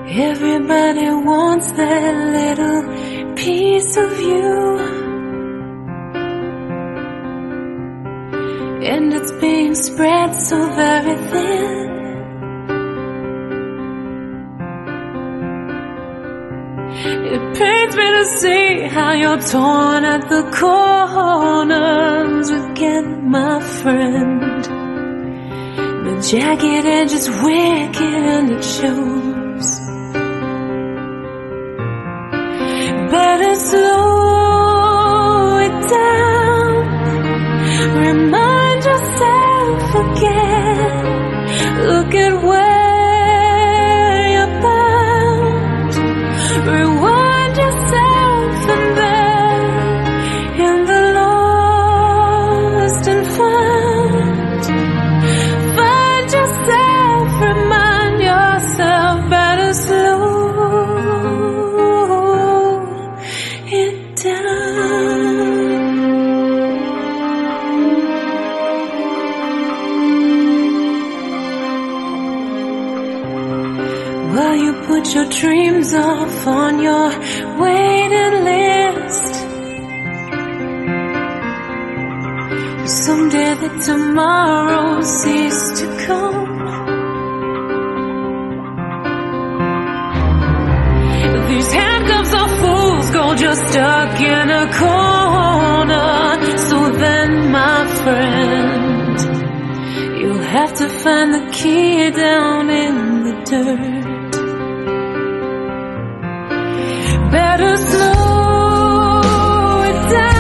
Everybody wants that little piece of you, and it's being spread so very thin. It pains me to see how you're torn at the corners again, my friend. The jagged edge is wicked and it shows. Better slow it down. Remind yourself again. Look at where you're bound. Rewind yourself and then in the lost and found. Find yourself, remind yourself. Better slow it down. Well, you put your dreams off on your waiting list. Someday that tomorrow cease to come. These handcuffs are fools, gold, you're stuck in a corner. So then, my friend, you'll have to find the key down in the dirt. Better slow it down.